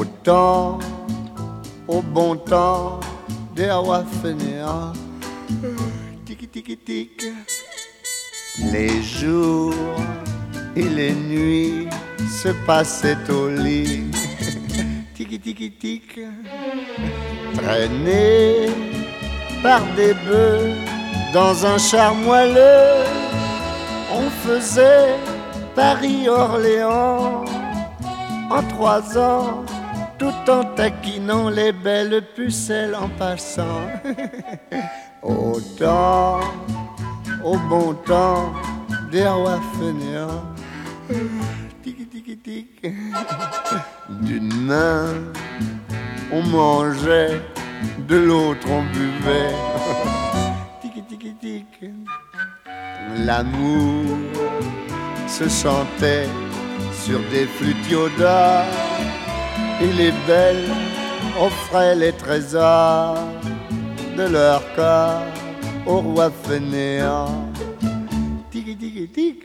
temps, au bon temps des rois fainéants. Tiki tiki tic. Les jours et les nuits se passaient au lit. Tiki tiki tic. Traînés par des bœufs dans un char moelleux, on faisait Paris-Orléans en 3 ans, tout en taquinant les belles pucelles en passant. Au temps, au bon temps des rois fainéants. Tiki tiki tic. D'une main on mangeait, de l'autre on buvait. Tiki tiki tic. L'amour se chantait sur des flûtiodas et les belles offraient les trésors de leur corps au roi fainéant. Tiki tiki tic.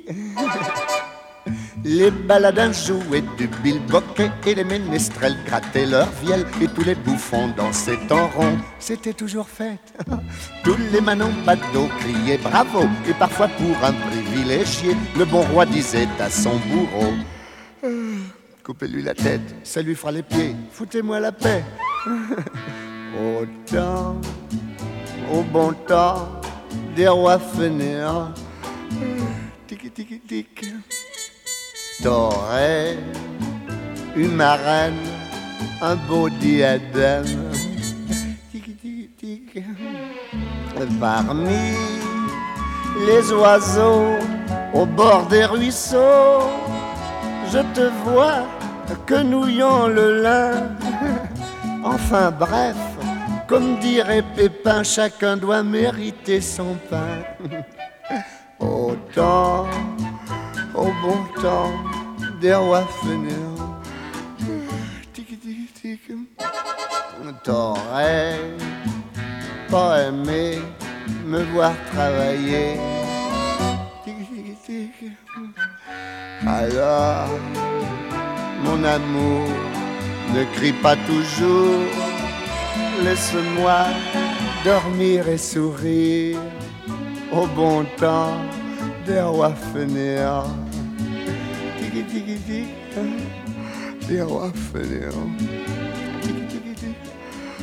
Les baladins jouaient du bilboquet et les ménestrels grattaient leur vielle et tous les bouffons dansaient en rond. C'était toujours fête. Tous les manants badauds criaient bravo et parfois pour un privilégié, le bon roi disait à son bourreau: coupez-lui la tête, ça lui fera les pieds, foutez-moi la paix. Au temps, au bon temps des rois fainéants. Tiki tiki tic. T'aurais une marraine, un beau diadème. Tiki tiki tic. Parmi les oiseaux au bord des ruisseaux, je te vois quenouillant le lin. Enfin bref, comme dirait Pépin, chacun doit mériter son pain. Au temps, au bon temps des rois fainéants. Tiki tiki tic. T'aurais pas aimé me voir travailler. Tiki tiki tic. Alors, mon amour, ne crie pas toujours. Laisse-moi dormir et sourire au bon temps des rois fainéants. Tiki tiki tic. Des rois fainéants. Tiki tiki tic.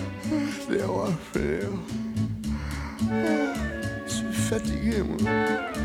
Des rois fainéants. Je suis fatigué, moi.